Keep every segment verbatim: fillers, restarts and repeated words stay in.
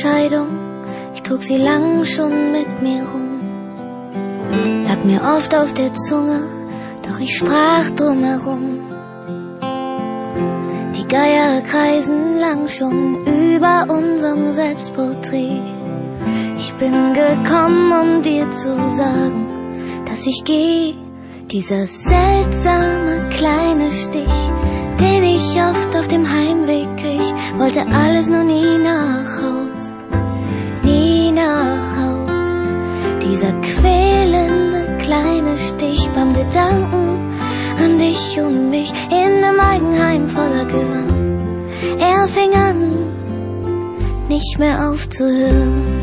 Entscheidung, ich trug sie lang schon mit mir rum. Lag mir oft auf der Zunge, doch ich sprach drumherum. Die Geier kreisen lang schon über unserem Selbstporträt. Ich bin gekommen, um dir zu sagen, dass ich geh. Dieser seltsame kleine Stich, den ich oft auf dem Heimweg krieg, wollte alles nur nie nach Haus, nie nach Haus. Dieser quälende kleine Stich beim Gedanken an dich und mich in einem Eigenheim voller Gewand. Er fing an, nicht mehr aufzuhören.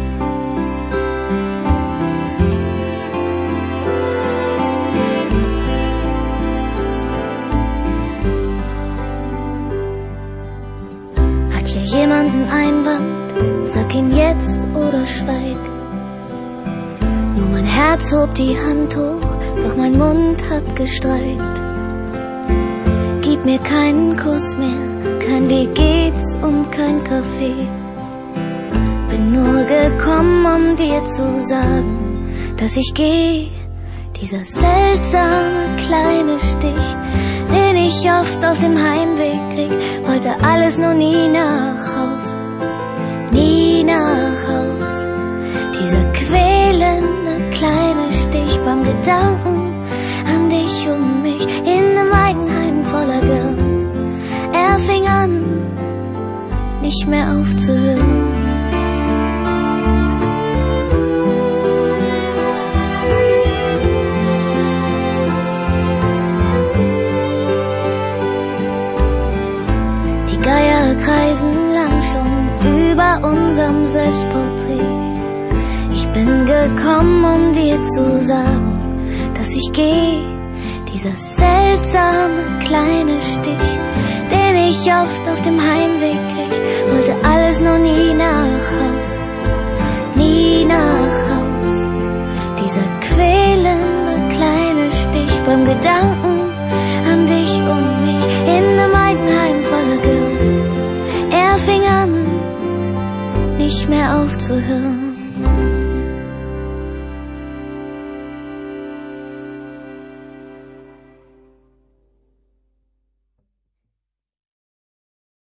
Hier jemanden Einwand, sag ihn jetzt oder schweig. Nur mein Herz hob die Hand hoch, doch mein Mund hat gestreikt. Gib mir keinen Kuss mehr, kein Wie geht's und kein Kaffee. Bin nur gekommen, um dir zu sagen, dass ich geh. Dieser seltsame kleine Stich, den ich oft auf dem Heimweg krieg, wollte alles nur nie nach Haus, nie nach Haus. Dieser quälende kleine Stich beim Gedanken an dich und mich in einem Eigenheim voller Girl. Er fing an, nicht mehr aufzuhören. Geier kreisen lang schon über unserem Selbstporträt. Ich bin gekommen, um dir zu sagen, dass ich geh. Dieser seltsame kleine Stich, den ich oft auf dem Heimweg krieg, wollte alles nur nie nach Haus, nie nach Haus. Dieser quälende kleine Stich beim Gedanken an dich und mich in einem Eigenheim voller Girl. Er fing an, nicht mehr aufzuhören.